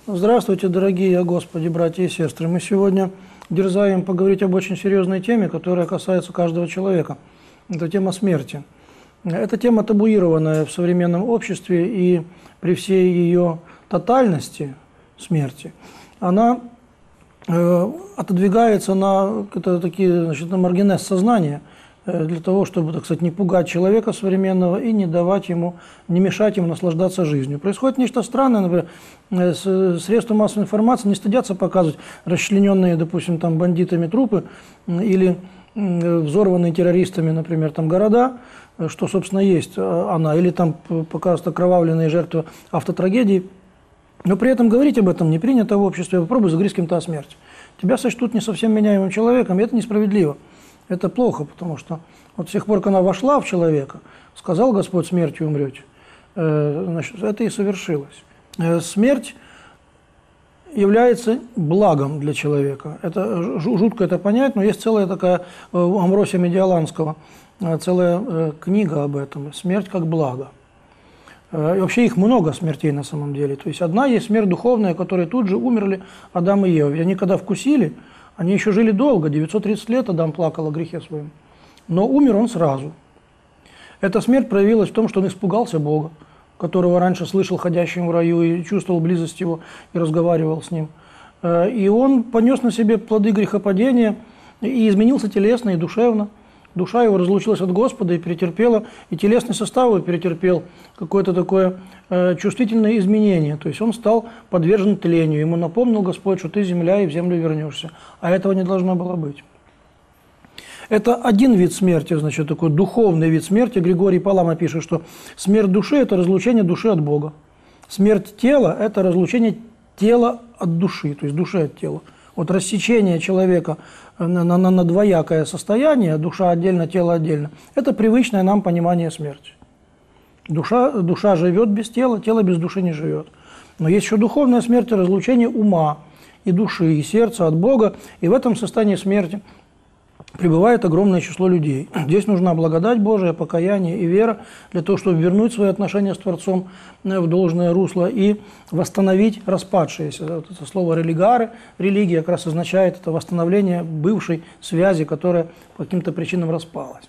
Здравствуйте, дорогие Господи, братья и сестры. Мы сегодня дерзаем поговорить об очень серьезной теме, которая касается каждого человека. Это тема смерти. Эта тема табуированная в современном обществе, и при всей ее тотальности смерти она отодвигается на маргинез сознания, для того, чтобы, так сказать, не пугать человека современного и не давать ему, не мешать ему наслаждаться жизнью. Происходит нечто странное, например, средства массовой информации не стыдятся показывать расчлененные, допустим, там бандитами трупы или взорванные террористами, например, там города, что, собственно, есть она, или там показывают окровавленные жертвы автотрагедий. Но при этом говорить об этом не принято в обществе. Попробуй заговорить с кем-то о смерти. Тебя сочтут не совсем меняемым человеком, и это несправедливо. Это плохо, потому что вот с тех пор, как она вошла в человека, сказал Господь, смертью умрете, значит, это и совершилось. Смерть является благом для человека. Это жутко это понять, но есть целая такая у Амвросия Медиаланского целая книга об этом. Смерть как благо. И вообще их много смертей на самом деле. То есть одна есть смерть духовная, которые тут же умерли Адам и Ева. И они когда вкусили, они еще жили долго, 930 лет Адам плакал о грехе своем. Но умер он сразу. Эта смерть проявилась в том, что он испугался Бога, которого раньше слышал ходящим в раю и чувствовал близость его и разговаривал с ним. И он понес на себе плоды грехопадения и изменился телесно и душевно. Душа его разлучилась от Господа и перетерпела, и телесный состав его перетерпел какое-то такое чувствительное изменение. То есть он стал подвержен тлению. Ему напомнил Господь, что ты земля и в землю вернешься. А этого не должно было быть. Это один вид смерти, значит, такой духовный вид смерти. Григорий Палама пишет, что смерть души – это разлучение души от Бога. Смерть тела – это разлучение тела от души, то есть души от тела. Вот рассечение человека на двоякое состояние, душа отдельно, тело отдельно, это привычное нам понимание смерти. Душа живет без тела, тело без души не живет. Но есть еще духовная смерть, разлучение ума и души, и сердца от Бога, и в этом состоянии смерти пребывает огромное число людей. Здесь нужна благодать Божия, покаяние и вера для того, чтобы вернуть свои отношения с Творцом в должное русло и восстановить распадшееся. Вот это слово «религары», религия как раз означает это восстановление бывшей связи, которая по каким-то причинам распалась.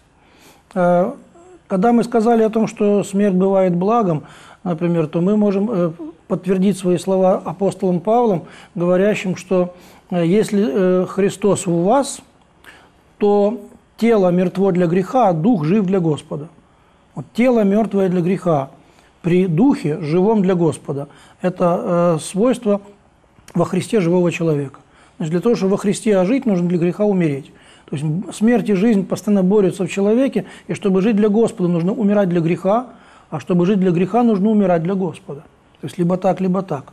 Когда мы сказали о том, что смерть бывает благом, например, то мы можем подтвердить свои слова апостолом Павлом, говорящим, что если Христос в вас, то тело мертво для греха, а дух жив для Господа. Вот тело мертвое для греха, при духе живом для Господа. Это свойство во Христе живого человека. Значит, для того, чтобы во Христе ожить, нужно для греха умереть. То есть смерть и жизнь постоянно борются в человеке, и чтобы жить для Господа, нужно умирать для греха, а чтобы жить для греха, нужно умирать для Господа. То есть либо так, либо так.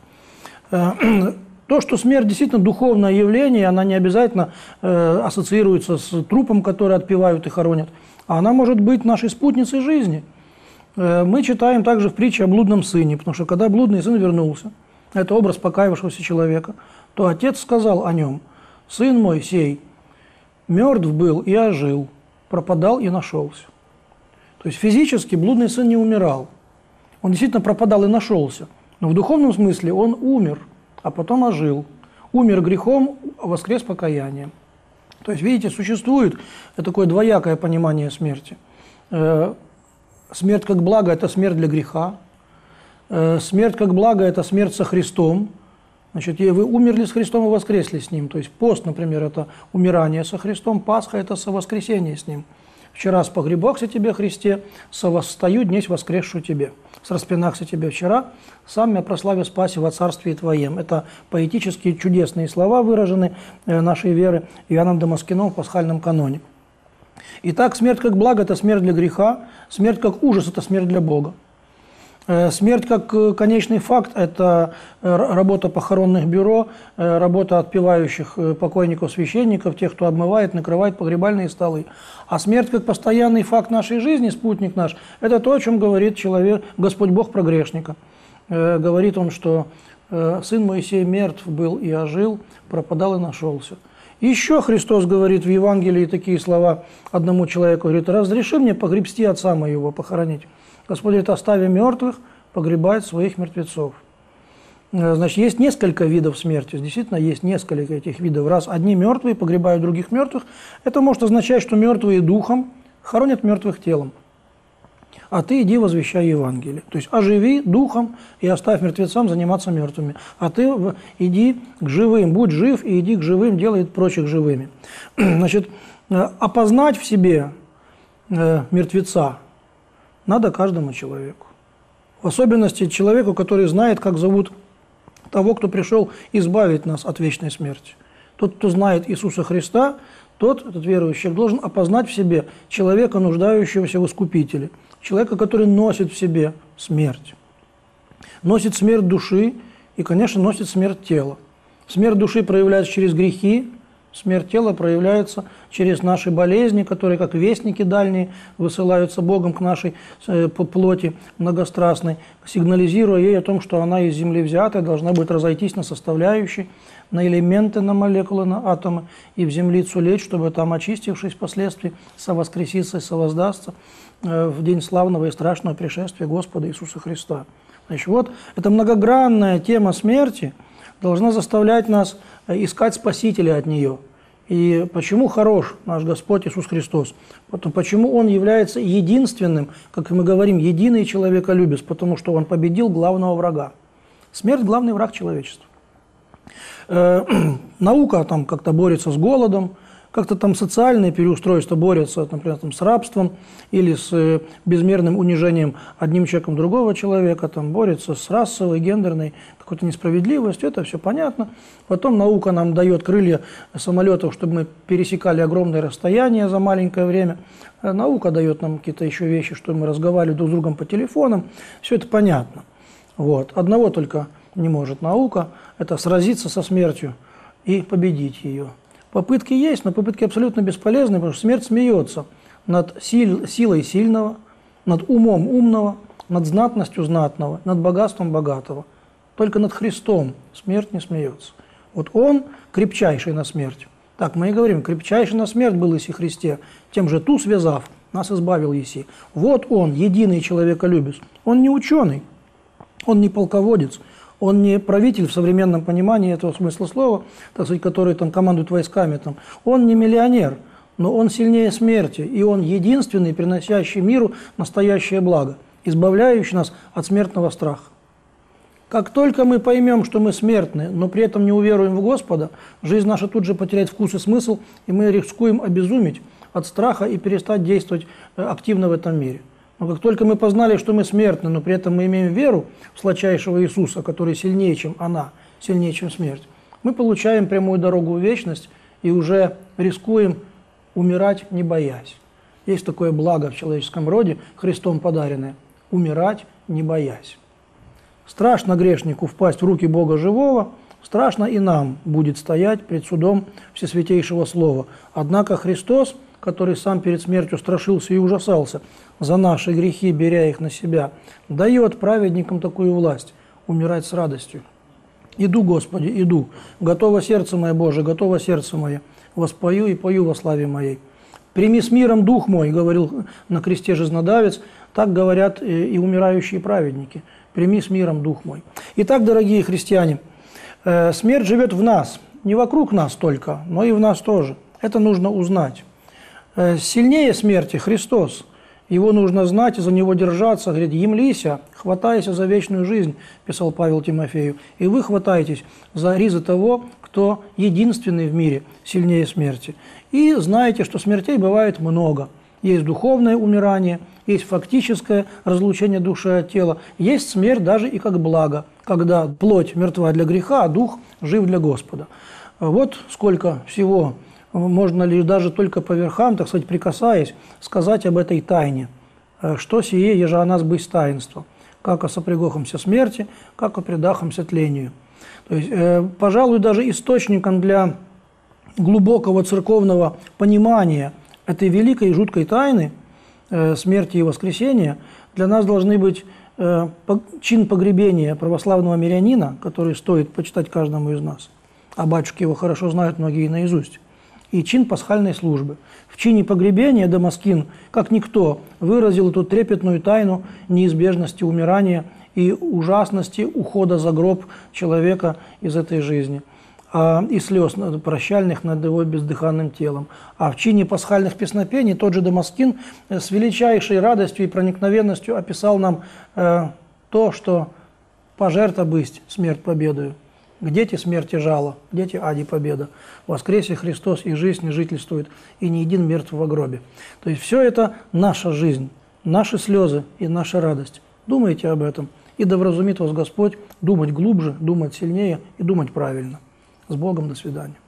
То, что смерть действительно духовное явление, она не обязательно ассоциируется с трупом, который отпевают и хоронят, а она может быть нашей спутницей жизни. Мы читаем также в притче о блудном сыне, потому что когда блудный сын вернулся, это образ покаявшегося человека, то отец сказал о нем: «Сын мой сей мертв был и ожил, пропадал и нашелся». То есть физически блудный сын не умирал, он действительно пропадал и нашелся, но в духовном смысле он умер, а потом ожил. Умер грехом, воскрес покаянием. То есть, видите, существует такое двоякое понимание смерти. Смерть как благо – это смерть для греха. Смерть как благо – это смерть со Христом. Значит, вы умерли с Христом и воскресли с Ним. То есть пост, например, это умирание со Христом, Пасха – это совоскресение с Ним. «Вчера спогребохся тебе, Христе, совосстаю днесь воскресшу тебе. Сраспинахся тебе вчера, сам я прославю спаси во царстве Твоем». Это поэтические чудесные слова, выражены нашей веры Иоанном Дамаскиным в пасхальном каноне. Итак, смерть как благо – это смерть для греха, смерть как ужас – это смерть для Бога. Смерть как конечный факт – это работа похоронных бюро, работа отпевающих покойников, священников, тех, кто обмывает, накрывает погребальные столы. А смерть как постоянный факт нашей жизни, спутник наш – это то, о чем говорит человек, Господь Бог про грешника. Говорит он, что «Сын Моисей мертв был и ожил, пропадал и нашелся». Еще Христос говорит в Евангелии такие слова одному человеку, говорит: «Разреши мне погребсти отца моего, похоронить». Господь говорит: «Остави мертвых, погребает своих мертвецов». Значит, есть несколько видов смерти. Действительно, есть несколько этих видов. Раз одни мертвые погребают других мертвых, это может означать, что мертвые духом хоронят мертвых телом. А ты иди возвещай Евангелие. То есть оживи духом и оставь мертвецам заниматься мертвыми. А ты иди к живым, будь жив и иди к живым, делай прочих живыми. Значит, опознать в себе мертвеца надо каждому человеку. В особенности человеку, который знает, как зовут того, кто пришел избавить нас от вечной смерти. Тот, кто знает Иисуса Христа, этот верующий человек, должен опознать в себе человека, нуждающегося в Искупителе, человека, который носит в себе смерть. Носит смерть души и, конечно, носит смерть тела. Смерть души проявляется через грехи, смерть тела проявляется через наши болезни, которые, как вестники дальние, высылаются Богом к нашей плоти многострастной, сигнализируя ей о том, что она из земли взята, должна будет разойтись на составляющие, на элементы, на молекулы, на атомы, и в землицу лечь, чтобы там, очистившись впоследствии, совоскреситься и совоздастся в день славного и страшного пришествия Господа Иисуса Христа. Значит, вот эта многогранная тема смерти должна заставлять нас искать Спасителя от нее. И почему хорош наш Господь Иисус Христос? Почему Он является единственным, как мы говорим, единый человеколюбец? Потому что Он победил главного врага. Смерть – главный враг человечества. Наука там как-то борется с голодом, как-то там социальные переустройства борются, например, там, с рабством или с безмерным унижением одним человеком другого человека, там, борется с расовой, гендерной какой-то несправедливостью, это все понятно. Потом наука нам дает крылья самолетов, чтобы мы пересекали огромные расстояния за маленькое время. Наука дает нам какие-то еще вещи, чтобы мы разговаривали друг с другом по телефонам. Все это понятно. Вот. Одного только не может наука – это сразиться со смертью и победить ее. Попытки есть, но попытки абсолютно бесполезны, потому что смерть смеется над силой сильного, над умом умного, над знатностью знатного, над богатством богатого. Только над Христом смерть не смеется. Вот Он крепчайший на смерть. Так мы и говорим, крепчайший на смерть был Иси Христе, тем же ту связав, нас избавил Иси. Вот Он, единый человеколюбец. Он не ученый, Он не полководец, Он не правитель в современном понимании этого смысла слова, так сказать, который там командует войсками. Там. Он не миллионер, но он сильнее смерти, и он единственный, приносящий миру настоящее благо, избавляющий нас от смертного страха. Как только мы поймем, что мы смертны, но при этом не уверуем в Господа, жизнь наша тут же потеряет вкус и смысл, и мы рискуем обезуметь от страха и перестать действовать активно в этом мире. Но как только мы познали, что мы смертны, но при этом мы имеем веру в сладчайшего Иисуса, который сильнее, чем она, сильнее, чем смерть, мы получаем прямую дорогу в вечность и уже рискуем умирать, не боясь. Есть такое благо в человеческом роде, Христом подаренное – умирать, не боясь. Страшно грешнику впасть в руки Бога живого, страшно и нам будет стоять пред судом Всесвятейшего Слова. Однако Христос, который сам перед смертью страшился и ужасался за наши грехи, беря их на себя, дает праведникам такую власть – умирать с радостью. «Иду, Господи, иду, готово сердце мое, Боже, готово сердце мое, воспою и пою во славе моей. Прими с миром дух мой», – говорил на кресте жизнодавец, так говорят и умирающие праведники. «Прими с миром дух мой». Итак, дорогие христиане, смерть живет в нас, не вокруг нас только, но и в нас тоже. Это нужно узнать. Сильнее смерти Христос. Его нужно знать и за него держаться. Говорит, «Емлися, хватайся за вечную жизнь», писал Павел Тимофею, «и вы хватаетесь за ризы того, кто единственный в мире сильнее смерти. И знаете, что смертей бывает много. Есть духовное умирание, есть фактическое разлучение души от тела, есть смерть даже и как благо, когда плоть мертва для греха, а дух жив для Господа». Вот сколько всего можно ли даже только по верхам, так сказать, прикасаясь, сказать об этой тайне. «Что сие, еже о нас быть таинство, как о сопрягохомся смерти, как о предахомся тлению». То есть, пожалуй, даже источником для глубокого церковного понимания этой великой и жуткой тайны смерти и воскресения для нас должны быть чин погребения православного мирянина, который стоит почитать каждому из нас. А батюшки его хорошо знают, многие наизусть. и чин пасхальной службы. В чине погребения Дамаскин, как никто, выразил эту трепетную тайну неизбежности умирания и ужасности ухода за гроб человека из этой жизни, и слез прощальных над его бездыханным телом. А в чине пасхальных песнопений тот же Дамаскин с величайшей радостью и проникновенностью описал нам то, что пожертва бысть, смерть победою. Где те смерти жало, где те ади победа. Воскресе Христос, и жизнь не жительствует, и ни един мертв во гробе. То есть все это наша жизнь, наши слезы и наша радость. Думайте об этом, и да вразумит вас Господь думать глубже, думать сильнее и думать правильно. С Богом, до свидания.